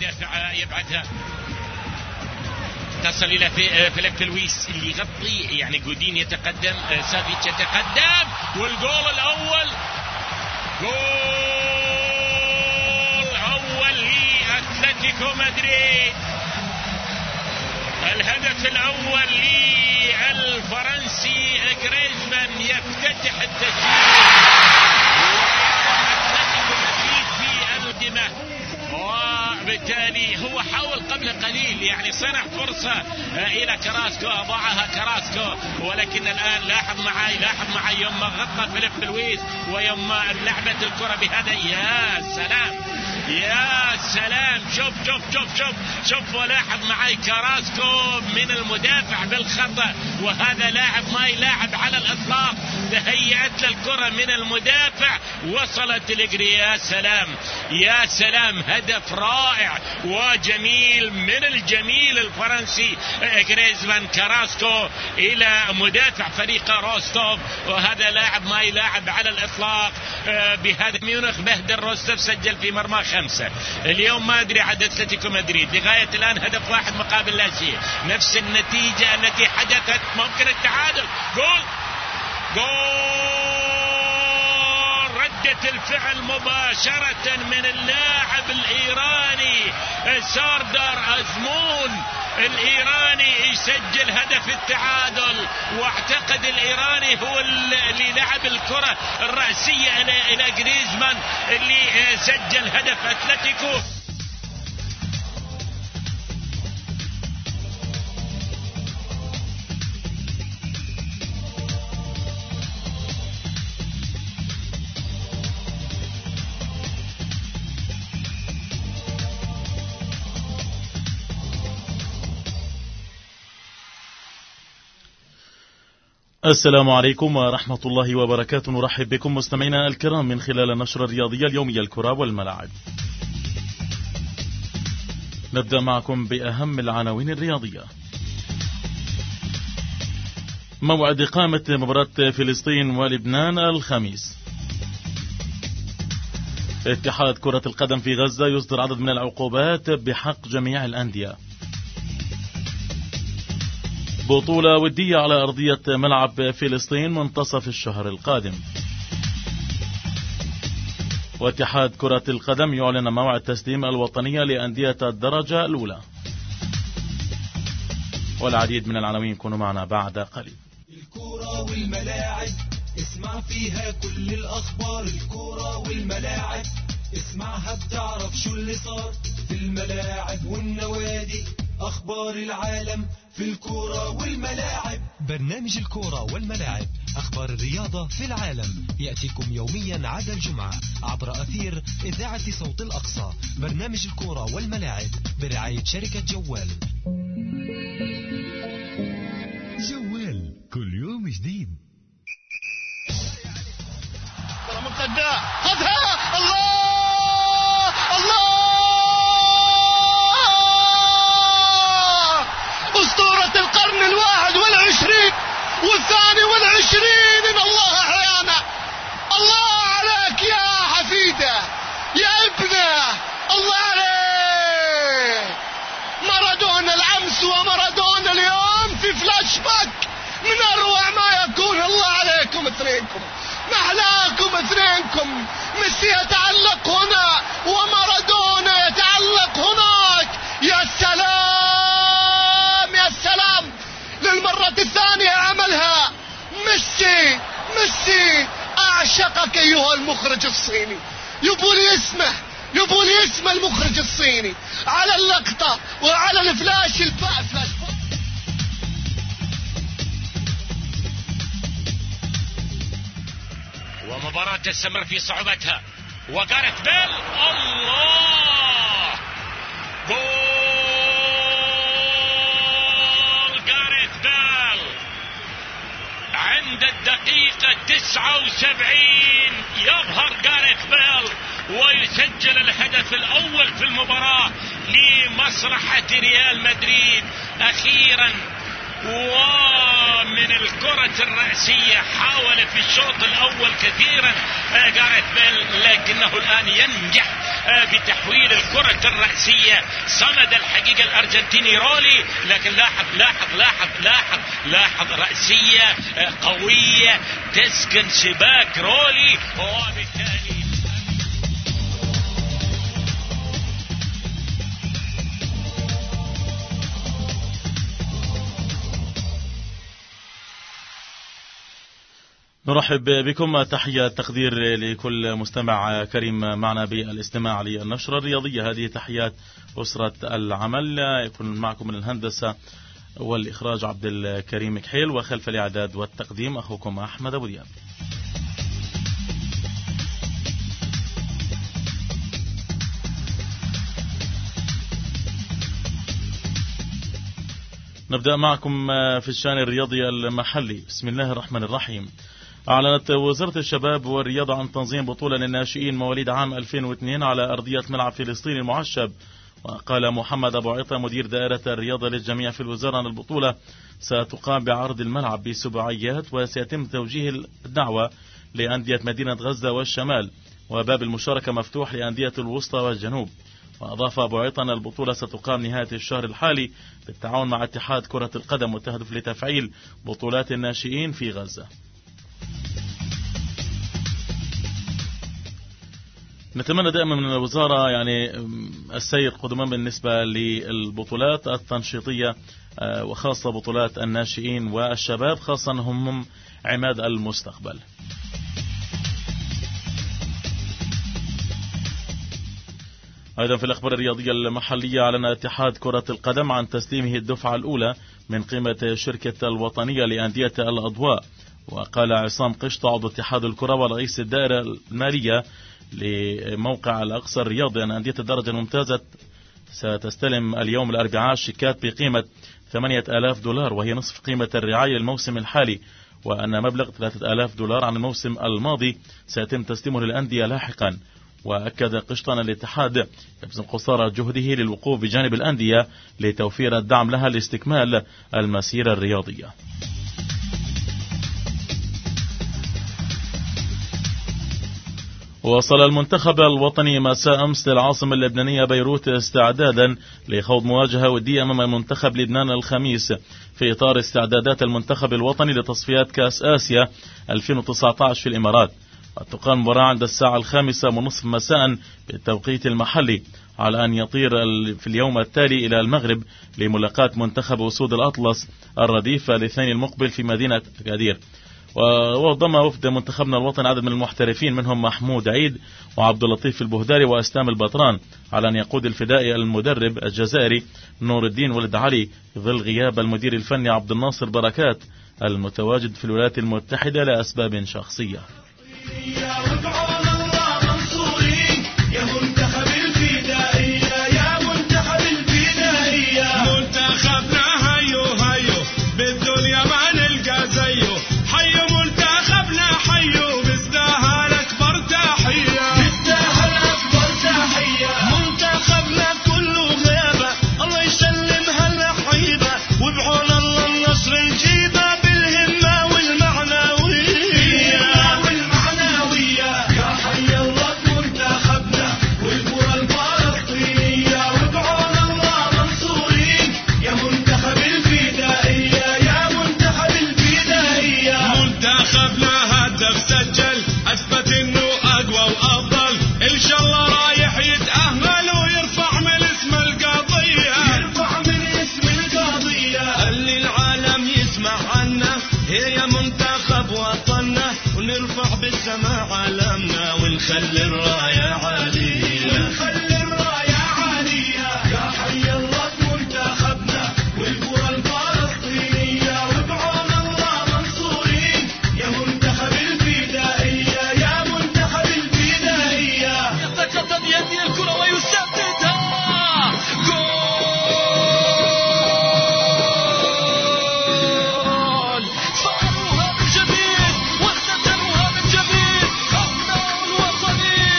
يدافع يبعدها تصل إلى فيليب لويس اللي يغطي، يعني جودين يتقدم، سافيتش يتقدم، والجول الأول جول أول لأتلتيكو مدريد. الهدف الأول للفرنسي غريزمان يفتتح التسجيل أتلتيكو مدريد في القمة، وبالتالي هو حاول قبل قليل يعني صنع فرصة إلى كراسكو أضاعها كراسكو، ولكن الآن لاحظ معي يوم غطى فيليب لويس ويوم لعبت الكرة بهذا، يا سلام يا سلام، شوف ولاحظ معي كراسكو من المدافع بالخطأ، وهذا لاعب ما يلاعب على الإطلاق، تهيأت للكرة من المدافع وصلت لجري. يا سلام يا سلام، هدف رائع وجميل من الجميل الفرنسي غريزمان كراسكو إلى مدافع فريق روستوف، وهذا لاعب ما يلاعب على الإطلاق بهذا ميونخ. بهدر روستوف سجل في مرمى 5 اليوم، ما أدري عدد أتلتيكو مدريد لغاية الآن هدف 1 مقابل لا شيء، نفس النتيجة التي حدثت، ممكن التعادل. جول ردة الفعل مباشرة من اللاعب الإيراني ساردار أزمون الإيراني يسجل هدف التعادل، واعتقد الإيراني هو اللي لعب الكرة الرأسية إلى غريزمان اللي سجل هدف أتلتيكو. السلام عليكم ورحمة الله وبركاته. نرحب بكم مستمعينا الكرام من خلال النشرة الرياضية اليومية الكرة والملاعب. نبدأ معكم بأهم العناوين الرياضية. موعد إقامة مباراة فلسطين ولبنان الخميس. اتحاد كرة القدم في غزة يصدر عدد من العقوبات بحق جميع الأندية. بطولة ودية على أرضية ملعب فلسطين منتصف الشهر القادم. واتحاد كرة القدم يعلن موعد تسليم الوطنية لأندية الدرجة الأولى. والعديد من العناوين كونوا معنا بعد قليل. الكرة والملاعب اسمع فيها كل الأخبار، الكرة والملاعب اسمعها بتعرف شو اللي صار في الملاعب والنوادي، أخبار العالم في الكرة والملاعب. برنامج الكرة والملاعب، أخبار الرياضة في العالم، يأتيكم يوميا عدا الجمعة عبر أثير إذاعة صوت الأقصى. برنامج الكرة والملاعب برعاية شركة جوال. جوال كل يوم جديد. منقدة خذها، الله أسطورة القرن 21 وال22. الله أحيانا، الله عليك يا حفيدة يا ابنه، الله عليك. مارادونا الأمس ومارادونا اليوم في فلاش باك من أروع ما يكون. الله عليكم اثنينكم، محلاكم اثنينكم. ميسي يتعلق هنا ومارادونا يتعلق هناك. يا سلام يا سلام، للمرة الثانية عملها ميسي. أعشقك أيها المخرج الصيني، يبولي اسمه المخرج الصيني على اللقطة وعلى الفلاش فلاش. ومباراة تستمر في صعوبتها، وغاريث بيل، الله، جول غاريث بيل عند الدقيقة 79. يظهر غاريث بيل ويسجل الهدف الأول في المباراة لمصلحة ريال مدريد أخيرا. ومن الكرة الرأسية حاول في الشوط الأول كثيرا غاريث بيل، لكنه الآن ينجح بتحويل الكرة الرأسية. صمد الحقيقة الأرجنتيني رولي، لكن لاحظ رأسية قوية تسكن شباك رولي، وبالتالي نرحب بكم. تحية تقدير لكل مستمع كريم معنا بالاستماع للنشرة الرياضية. هذه تحيات أسرة العمل. يكون معكم من الهندسة والإخراج عبد الكريم كحيل، وخلف الإعداد والتقديم أخوكم أحمد أبو دياب. نبدأ معكم في الشأن الرياضي المحلي. بسم الله الرحمن الرحيم. أعلنت وزارة الشباب والرياضة عن تنظيم بطولة للناشئين مواليد عام 2002 على أرضية ملعب فلسطين المعشب. وقال محمد أبو عطا مدير دائرة الرياضة للجميع في الوزارة أن البطولة ستقام بعرض الملعب بسباعيات، وسيتم توجيه الدعوة لأندية مدينة غزة والشمال، وباب المشاركة مفتوح لأندية الوسطى والجنوب. وأضاف أبو عطا أن البطولة ستقام نهاية الشهر الحالي بالتعاون مع اتحاد كرة القدم، وتهدف لتفعيل بطولات الناشئين في غزة. نتمنى دائما من الوزارة السير قدما بالنسبة للبطولات التنشيطية، وخاصة بطولات الناشئين والشباب، خاصة هم عماد المستقبل. أيضا في الأخبار الرياضية المحلية، أعلن اتحاد كرة القدم عن تسليمه الدفعة الأولى من قيمة شركة الوطنية لأندية الأضواء. وقال عصام قشط عضو اتحاد الكرة ورئيس الدائرة المالية لموقع الأقصى الرياضي أن أندية الدرجة الممتازة ستستلم اليوم الأربعاء شيكات بقيمة $8,000، وهي نصف قيمة الرعاية الموسم الحالي، وأن مبلغ $3,000 عن الموسم الماضي سيتم تسليمه للأندية لاحقا. وأكد قشط أن الاتحاد يبذل قصارى جهده للوقوف بجانب الأندية لتوفير الدعم لها لاستكمال المسيرة الرياضية. وصل المنتخب الوطني مساء أمس للعاصمة اللبنانية بيروت استعدادا لخوض مواجهة ودية أمام منتخب لبنان الخميس في إطار استعدادات المنتخب الوطني لتصفيات كأس آسيا 2019 في الإمارات. وتقام المباراة عند الساعة 5:30 مساء بالتوقيت المحلي، على أن يطير في اليوم التالي إلى المغرب لملاقاة منتخب أسود الأطلس الرديف الاثنين المقبل في مدينة أكادير. وضم وفد منتخبنا الوطني عدد من المحترفين منهم محمود عيد وعبد اللطيف البهداري وأسلام البطران، على أن يقود الفدائي المدرب الجزائري نور الدين ولد علي في ظل غياب المدير الفني عبد الناصر بركات المتواجد في الولايات المتحدة لأسباب شخصية. ونخلي الراية عالية، ونخلي الراية عالية، يا حي الله منتخبنا والكرة الفلسطينية، وبعون الله منصورين يا منتخب الفدائية، يا منتخب الفدائية. يتقدم يدي الكرة ويسددها، جول! فعلوها من جديد واختتموها من جديد. أبناء الوطني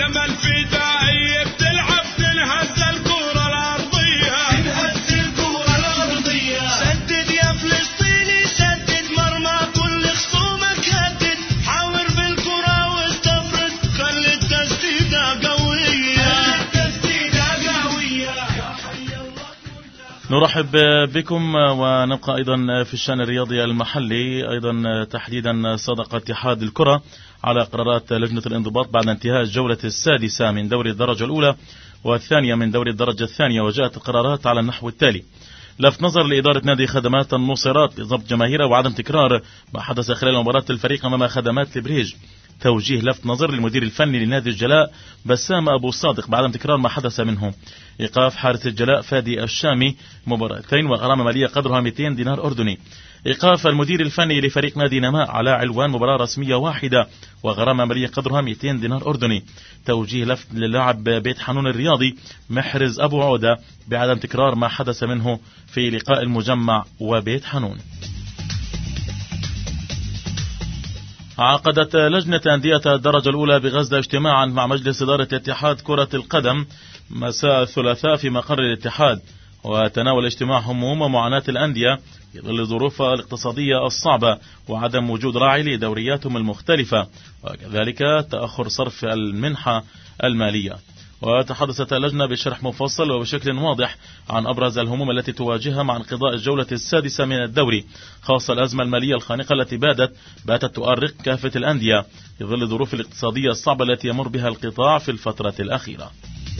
لما الفدائية بتلعب تنهز الكرة الأرضية، تنهز الكرة الأرضية. سدد يا فلسطيني سدد مرمى كل خصومك هدد، حاور بالكرة واستفرد خلي التسديدة قوية، التسديدة قوية. نرحب بكم ونبقى أيضا في الشأن الرياضي المحلي، أيضا تحديدا صدق اتحاد الكرة على قرارات لجنة الانضباط بعد انتهاء الجولة السادسة من دوري الدرجة الأولى والثانية من دوري الدرجة الثانية، وجاءت القرارات على النحو التالي: لفت نظر لإدارة نادي خدمات النصيرات لضبط جماهيره وعدم تكرار ما حدث خلال مباراة الفريق أمام خدمات البريج. توجيه لفت نظر للمدير الفني لنادي الجلاء بسام أبو صادق بعدم تكرار ما حدث منه. إيقاف حارس الجلاء فادي الشامي مباراتين وغرامة مالية قدرها 200 دينار أردني. إيقاف المدير الفني لفريق نادي نماء على علوان مباراة رسمية واحدة وغرامة مالية قدرها 200 دينار أردني. توجيه لفت للاعب بيت حنون الرياضي محرز أبو عودة بعدم تكرار ما حدث منه في لقاء المجمع وبيت حنون. عقدت لجنة أندية الدرجة الأولى بغزة اجتماعا مع مجلس إدارة اتحاد كرة القدم مساء الثلاثاء في مقر الاتحاد، وتناول الاجتماع هموم ومعاناة الأندية في ظل الظروف الاقتصادية الصعبة وعدم وجود راعي لدورياتهم المختلفة، وكذلك تأخر صرف المنحة المالية. وتحدثت اللجنة بشرح مفصل وبشكل واضح عن أبرز الهموم التي تواجهها مع انقضاء الجولة السادسة من الدوري، خاصة الأزمة المالية الخانقة التي باتت تؤرق كافة الأندية في ظل الظروف الاقتصادية الصعبة التي يمر بها القطاع في الفترة الأخيرة.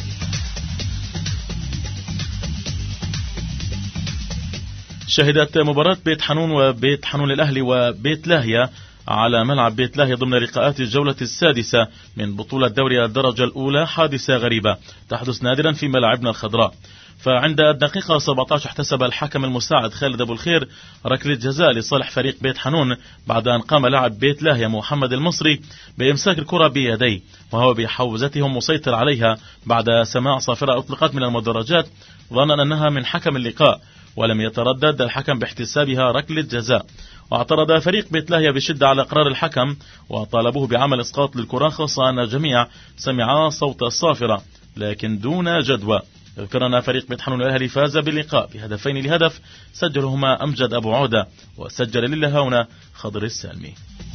شهدت مباراة بيت حنون وبيت حنون الأهلي وبيت لاهية على ملعب بيت لاهية ضمن لقاءات الجولة السادسة من بطولة دوري الدرجة الأولى حادثة غريبة تحدث نادرا في ملاعبنا الخضراء. فعند الدقيقة 17 احتسب الحكم المساعد خالد أبو الخير ركلة جزاء لصالح فريق بيت حنون بعد أن قام لاعب بيت لاهية محمد المصري بإمساك الكرة بيديه وهو بحوزتهم مسيطر عليها بعد سماع صافرة أطلقت من المدرجات ظنا أنها من حكم اللقاء، ولم يتردد الحكم باحتسابها ركلة جزاء. واعترض فريق بيت لاهية بشدة على قرار الحكم وطالبوه بعمل إسقاط للكرة، خاصة أن الجميع سمع صوت الصافرة لكن دون جدوى. يذكر أن فريق بيت حنون الأهلي فاز باللقاء بهدفين لهدف سجلهما أمجد أبو عودة وسجل للهونة خضر السالمي.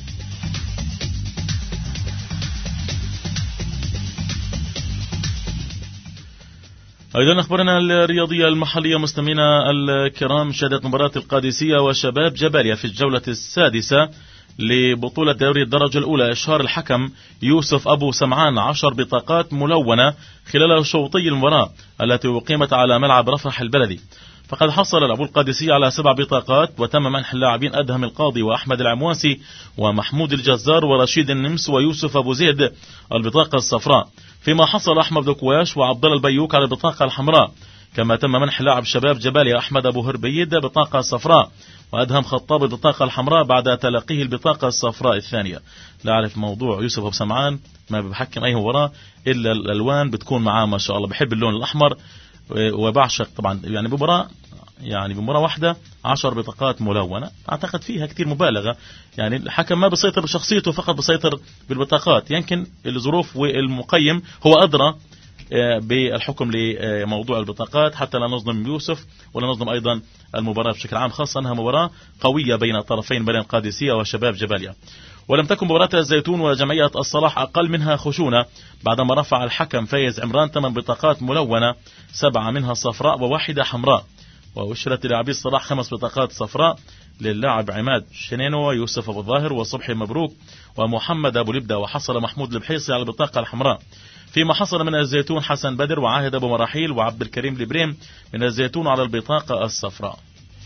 أيضا أخبرنا الرياضية المحلية مستمعينا الكرام، شهدت مباراة القادسية وشباب جباليا في الجولة السادسة لبطولة دوري الدرجة الأولى إشهار الحكم يوسف أبو سمعان 10 بطاقات ملونة خلال شوطي المباراة التي أقيمت على ملعب رفح البلدي. فقد حصل لاعبو القادسية على 7 بطاقات، وتم منح اللاعبين أدهم القاضي وأحمد العمواسي ومحمود الجزار ورشيد النمس ويوسف أبو زيد البطاقة الصفراء، فيما حصل أحمد دكواش وعبد الله البيوك على البطاقة الحمراء. كما تم منح لاعب شباب جباليا أحمد أبو هربيد بطاقة صفراء، وأدهم خطاب البطاقة الحمراء بعد تلقيه البطاقة الصفراء الثانية. لا أعرف موضوع يوسف أبو سمعان ما بحكم أي مباراة إلا الألوان بتكون معاه ما شاء الله، بحب اللون الأحمر وبعشق طبعا يعني بمباراة واحدة 10 بطاقات ملونة، أعتقد فيها كتير مبالغة. يعني الحكم ما بيسيطر بشخصيته فقط، بيسيطر بالبطاقات. يمكن الظروف والمقيم هو أدرى بالحكم لموضوع البطاقات، حتى لا نظلم يوسف ولا نظلم أيضا المباراة بشكل عام، خاصة أنها مباراة قوية بين الطرفين بين القادسية وشباب جباليا. ولم تكن مباراة الزيتون وجمعية الصلاح أقل منها خشونة بعدما رفع الحكم فايز عمران 8 بطاقات ملونة، 7 منها صفراء و1 حمراء. وأشرت لاعبي الصلاح 5 بطاقات صفراء للاعب عماد شنينو ويوسف أبو الظاهر وصبحي مبروك ومحمد أبو لبدة، وحصل محمود البحيصي على البطاقة الحمراء. فيما حصل من الزيتون حسن بدر وعاهد أبو مراحيل وعبد الكريم لبريم من الزيتون على البطاقة الصفراء.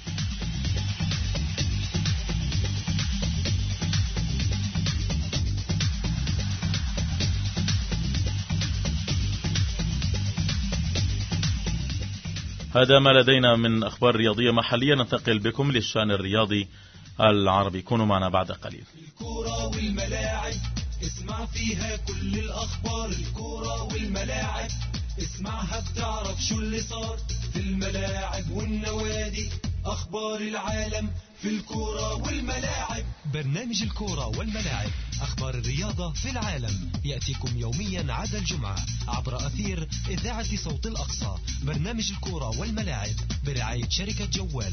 هذا ما لدينا من أخبار رياضية محلية. ننتقل بكم للشأن الرياضي العربي، كونوا معنا بعد قليل. الكرة والملاعب اسمع فيها كل الأخبار، الكرة والملاعب اسمعها بتعرف شو اللي صار في الملاعب والنوادي، أخبار العالم في الكرة والملاعب. برنامج الكرة والملاعب، أخبار الرياضة في العالم، يأتيكم يوميا عدا الجمعة عبر أثير إذاعة صوت الأقصى. برنامج الكرة والملاعب برعاية شركة جوال.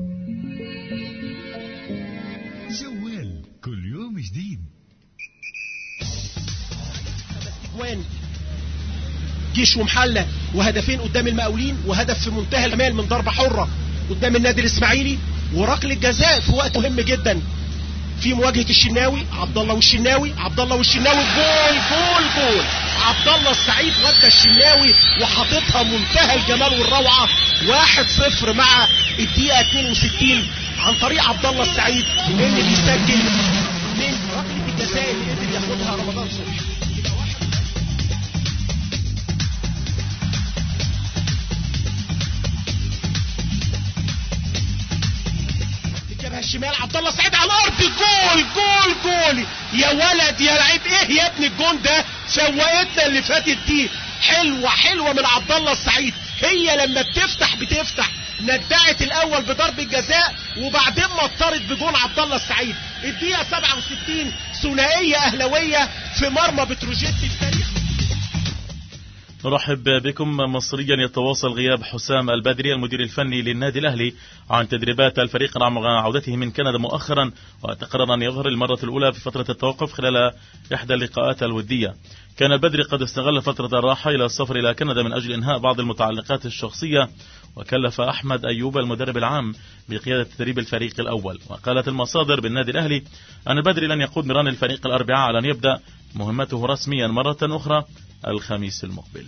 جوال كل يوم جديد. وين جيش ومحلة وهدفين قدام المقاولين، وهدف في منتهى الأمان من ضربة حرة قدام النادي الإسماعيلي، وركله جزاء في وقت مهم جدا في مواجهة الشناوي. عبد الله والشناوي جول عبد الله السعيد ودى الشناوي وحاططها منتهى الجمال والروعة. 1-0 مع الدقيقة 62 عن طريق عبد الله السعيد اللي بيسجل من ركلة الجزاء اللي قدر ياخدها رمضان صبحي. الشمال عبد الله سعيد على الارض، جول يا ولد يا لعيب. ايه يا ابني الجون ده؟ سوقتنا اللي فاتت دي حلوه من عبد الله السعيد. هي لما بتفتح ندعت الاول بضرب الجزاء وبعدين مطرت بجون عبد الله السعيد. الدقيقه 67 ثنائيه اهلاويه في مرمى بتروجيت التاريخ. نرحب بكم. مصريا يتواصل غياب حسام البدري المدير الفني للنادي الأهلي عن تدريبات الفريق رغم عودته من كندا مؤخرا، وتقرر أن يظهر المرة الأولى في فترة التوقف خلال إحدى اللقاءات الودية. كان البدري قد استغل فترة الراحة إلى السفر إلى كندا من أجل إنهاء بعض المتعلقات الشخصية، وكلف أحمد أيوب المدرب العام بقيادة تدريب الفريق الأول. وقالت المصادر بالنادي الأهلي أن البدري لن يقود مران الفريق الأربعاء على أن يبدأ مهمته رسميا مرة أخرى الخميس المقبل.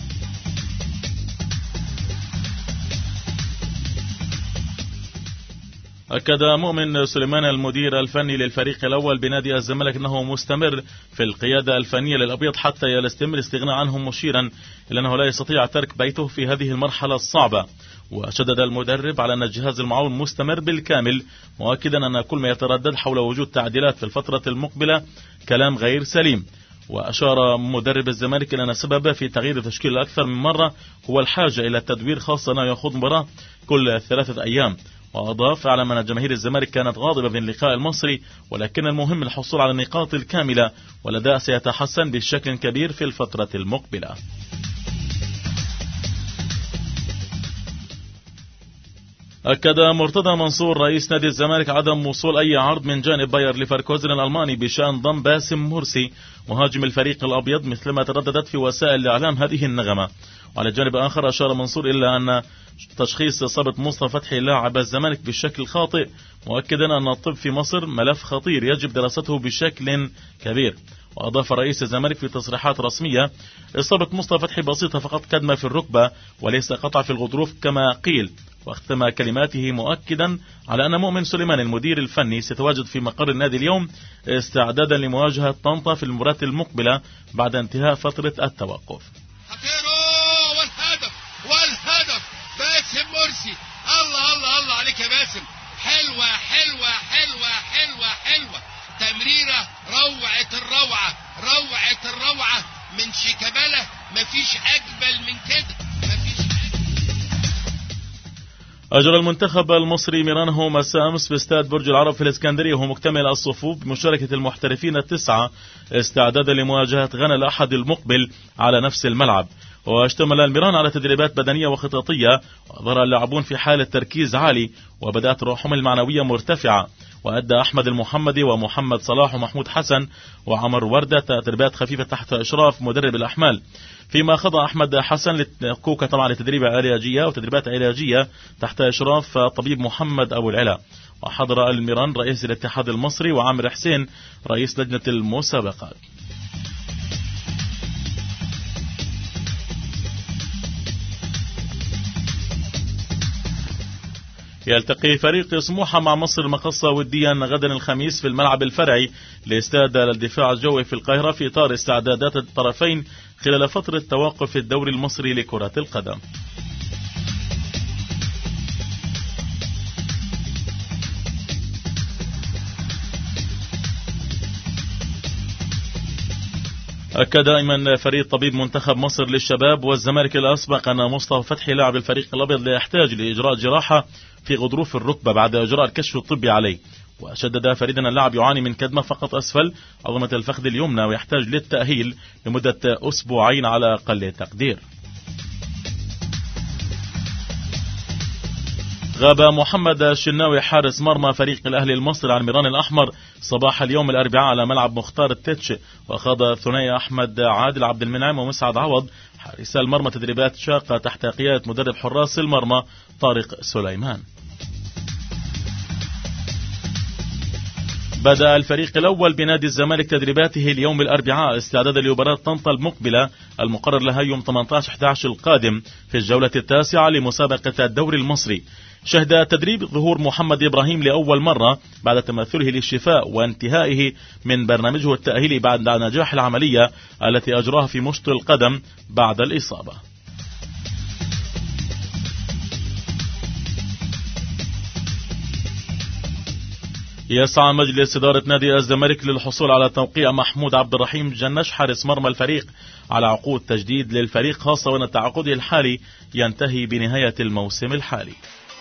أكد مؤمن سليمان المدير الفني للفريق الأول بنادي الزمالك أنه مستمر في القيادة الفنية للأبيض حتى يتم الاستغناء عنهم، مشيرا إلى أنه لا يستطيع ترك بيته في هذه المرحلة الصعبة. وشدد المدرب على أن الجهاز المعاون مستمر بالكامل، مؤكدا أن كل ما يتردد حول وجود تعديلات في الفترة المقبلة كلام غير سليم. وأشار مدرب الزمالك إلى أن السبب في تغيير التشكيل أكثر من مرة هو الحاجة إلى التدوير، خاصة أنه يخوض مباراة كل 3 أيام. وأضاف على أن جماهير الزمالك كانت غاضبة من اللقاء المصري، ولكن المهم الحصول على النقاط الكاملة، والأداء سيتحسن بشكل كبير في الفترة المقبلة. أكد مرتضى منصور رئيس نادي الزمالك عدم وصول أي عرض من جانب باير ليفركوزن الألماني بشأن ضم باسم مرسي مهاجم الفريق الأبيض، مثلما ترددت في وسائل الإعلام هذه النغمة. وعلى الجانب الآخر أشار منصور إلى أن تشخيص إصابة مصطفى فتحي لاعب الزمالك بالشكل خاطئ، مؤكدا أن الطب في مصر ملف خطير يجب دراسته بشكل كبير. وأضاف رئيس الزمالك في تصريحات رسمية: إصابة مصطفى فتحي بسيطة فقط، كدمة في الركبة وليس قطع في الغضروف كما قيل. واختم كلماته مؤكدا على أن مؤمن سليمان المدير الفني سيتواجد في مقر النادي اليوم استعدادا لمواجهة طنطا في المباراة المقبلة بعد انتهاء فترة التوقف. والهدف باسم مرسي. الله عليك يا باسم. حلوة تمريرة روعة من شيكابالا. مفيش أجمل من كده. أجرى المنتخب المصري ميرانه مساء أمس في استاد برج العرب في الإسكندرية وهو مكتمل الصفوف بمشاركة المحترفين 9 استعدادا لمواجهة غانا الأحد المقبل على نفس الملعب. واشتمل الميران على تدريبات بدنية وخططية، وظهر اللاعبون في حالة تركيز عالي وبدأت روحهم المعنوية مرتفعة. وأدى أحمد المحمدي ومحمد صلاح ومحمود حسن وعمر وردة تدريبات خفيفة تحت إشراف مدرب الأحمال، فيما خضع أحمد حسن كوكا طبعا لتدريب علاجية وتدريبات علاجية تحت إشراف طبيب محمد أبو العلا. وحضر الميران رئيس الاتحاد المصري وعامر حسين رئيس لجنة المسابقات. يلتقي فريق سموحة مع مصر المقصة وديا غدا الخميس في الملعب الفرعي لاستاد الدفاع الجوي في القاهرة في إطار استعدادات الطرفين خلال فترة توقف الدوري المصري لكرة القدم. أكد أيمن فريد طبيب منتخب مصر للشباب والزمالك الأسبق أن مصطفى فتحي لاعب الفريق الأبيض لا يحتاج لإجراء جراحة في غضروف الركبة بعد إجراء الكشف الطبي عليه. وشدد فريدا اللاعب يعاني من كدمة فقط أسفل عظمة الفخذ اليمنى ويحتاج للتأهيل لمدة أسبوعين على أقل تقدير. غاب محمد الشناوي حارس مرمى فريق الأهلي المصري عن ميران الأحمر صباح اليوم الأربعاء على ملعب مختار التتش، وخاض ثنائي أحمد عادل عبد المنعم ومسعد عوض حارسا المرمى تدريبات شاقة تحت قيادة مدرب حراس المرمى طارق سليمان. بدأ الفريق الأول بنادي الزمالك تدريباته اليوم الأربعاء استعدادا لمباراة طنطا المقبلة المقرر لها يوم 18/11 القادم في الجولة التاسعة لمسابقة الدوري المصري. شهد التدريب ظهور محمد إبراهيم لأول مرة بعد تمثله للشفاء وانتهائه من برنامجه التأهيلي بعد نجاح العملية التي أجراها في مشط القدم بعد الإصابة. يسعى مجلس إدارة نادي الزمالك للحصول على توقيع محمود عبد الرحيم جنش حارس مرمى الفريق على عقود تجديد للفريق، خاصة وأن تعاقده الحالي ينتهي بنهاية الموسم الحالي.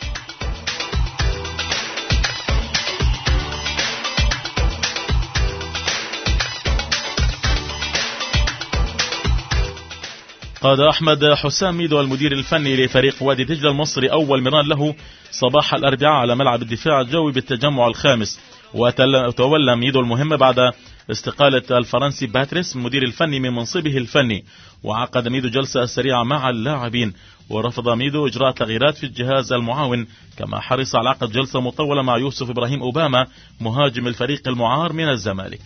قاد أحمد حسام ميدو المدير الفني لفريق وادي دجلة المصري أول مران له صباح الأربعاء على ملعب الدفاع الجوي بالتجمع الخامس، وتولى ميدو المهمة بعد استقالة الفرنسي باتريس المدير الفني من منصبه الفني. وعقد ميدو جلسة سريعة مع اللاعبين، ورفض ميدو إجراء تغييرات في الجهاز المعاون، كما حرص على عقد جلسة مطولة مع يوسف إبراهيم أوباما مهاجم الفريق المعار من الزمالك.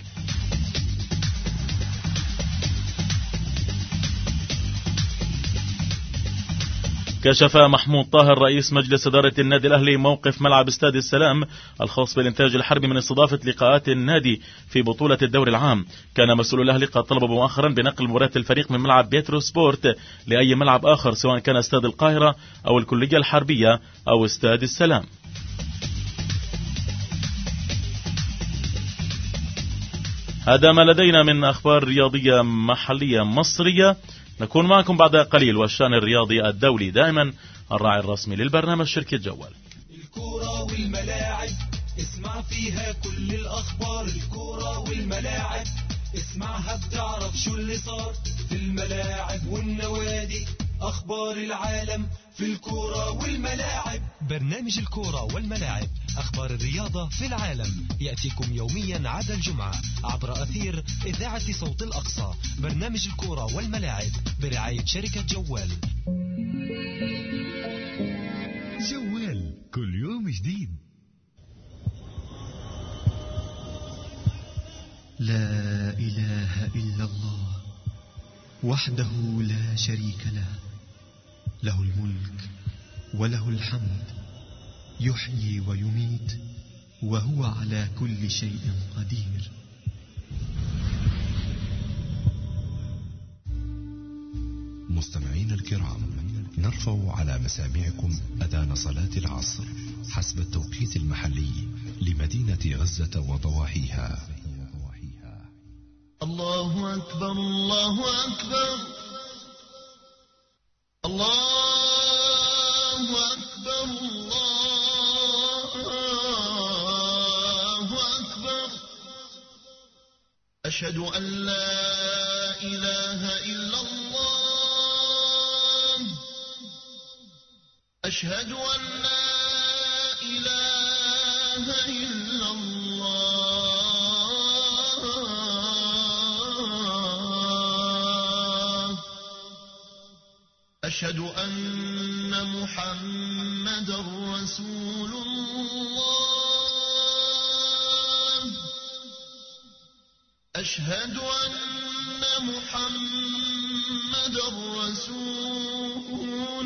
كشف محمود طاهر رئيس مجلس إدارة النادي الأهلي موقف ملعب استاد السلام الخاص بالإنتاج الحربي من استضافة لقاءات النادي في بطولة الدوري العام. كان مسؤول الأهلي قد طلب مؤخرا بنقل مباراة الفريق من ملعب بيترو سبورت لأي ملعب آخر، سواء كان استاد القاهرة أو الكلية الحربية أو استاد السلام. هذا ما لدينا من أخبار رياضية محلية مصرية. نكون معكم بعد قليل والشأن الرياضي الدولي دائما الراعي الرسمي للبرنامج شركة جوال. الكرة والملاعب اسمع فيها كل الأخبار، الكرة والملاعب اسمعها بتعرف شو اللي صار في الملاعب والنوادي، أخبار العالم في الكرة والملاعب. برنامج الكرة والملاعب، أخبار الرياضة في العالم، يأتيكم يوميا عدا الجمعة عبر أثير إذاعة صوت الأقصى. برنامج الكرة والملاعب برعاية شركة جوال. جوال كل يوم جديد. لا إله إلا الله وحده لا شريك له، له الملك وله الحمد، يحيي ويميت وهو على كل شيء قدير. مستمعين الكرام، نرفع على مسامعكم أذان صلاة العصر حسب التوقيت المحلي لمدينة غزة وضواحيها. الله أكبر الله أكبر الله أكبر الله أكبر. أشهد أن لا إله إلا الله، أشهد أن لا إله إلا الله، أشهد أن محمدا رسول الله، أشهد أن محمدا رسول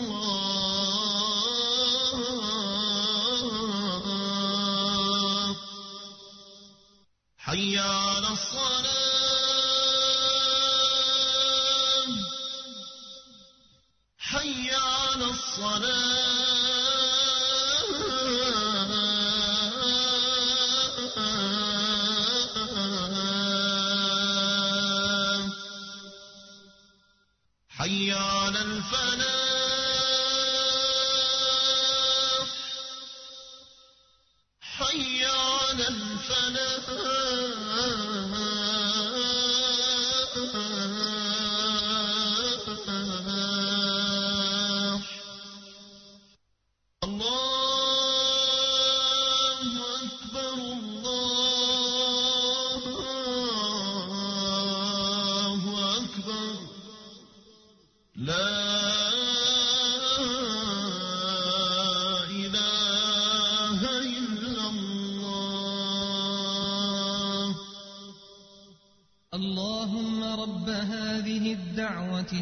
الله. حي على الصلاة، حي على الصلاة. حي على الفلاح، الدعوة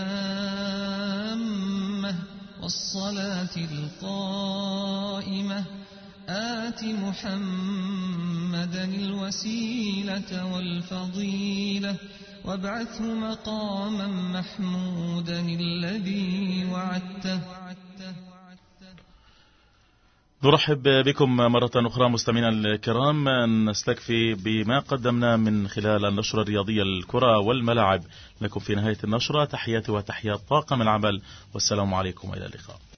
التامة والصلاة القائمة آت محمدا الوسيلة والفضيلة وابعثه مقاما محمودا الذي وعدته. نرحب بكم مرة أخرى مستمعينا الكرام، نستكفي بما قدمنا من خلال النشرة الرياضية الكرة والملاعب. لكم في نهاية النشرة تحياتي وتحيات طاقم العمل، والسلام عليكم وإلى اللقاء.